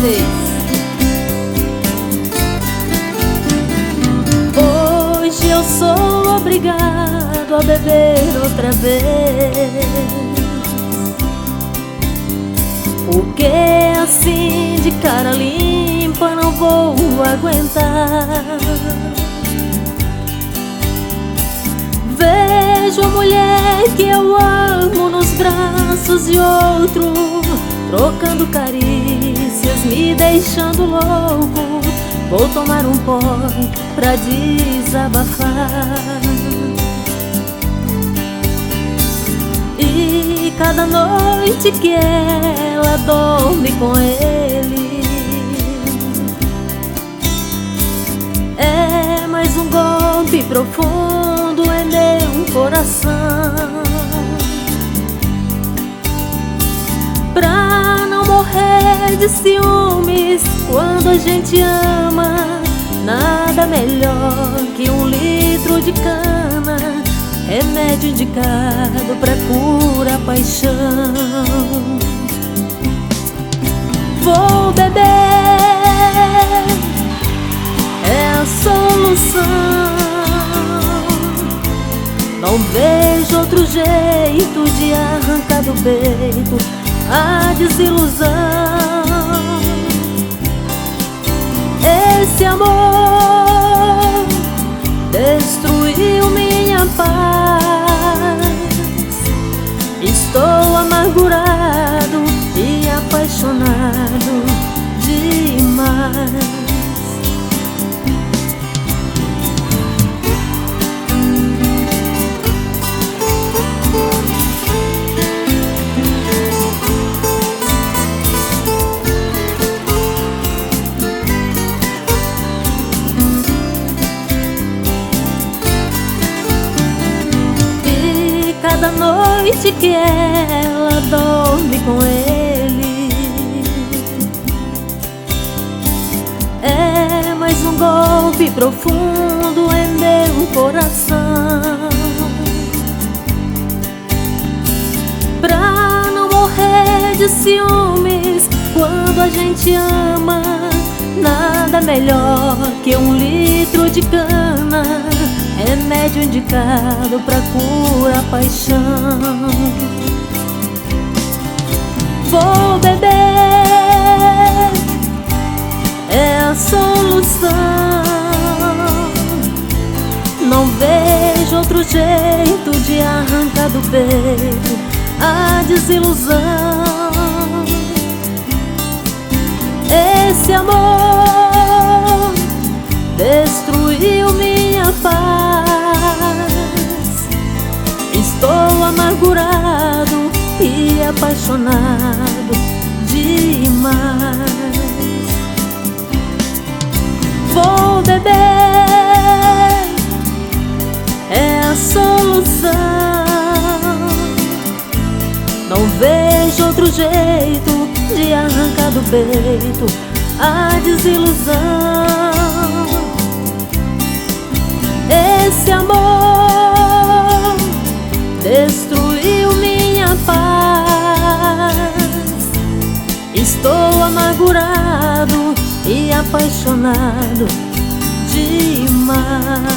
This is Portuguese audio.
vocês. Hoje eu sou obrigado a beber outra vez, porque assim de cara limpa não vou aguentar. Vejo a mulher que eu amo nos braços de outro, trocando carícias, me deixando louco. Vou tomar um porre pra desabafar. E cada noite que ela dorme com ele é mais um golpe profundo em meu coração. Pra não morrer de ciúmes quando a gente ama, nada melhor que 1 litro de cana, remédio indicado pra curar a paixão. Vou beber, é a solução. Não vejo outro jeito de arrancar do peito a desilusão. Esse amor destruiu minha paz. Estou amargurado e apaixonado demais. Cada noite que ela dorme com ele é mais um golpe profundo em meu coração. Pra não morrer de ciúmes quando a gente ama, nada melhor que 1 litro de cana, remédio indicado pra curar a paixão. Vou beber, é a solução. Não vejo outro jeito de arrancar do peito a desilusão. Esse amor destruiu minha paz. Estou amargurado e apaixonado demais. Vou beber, é a solução. Não vejo outro jeito de arrancar do peito a desilusão. Esse amor destruiu minha paz. Estou amargurado e apaixonado demais.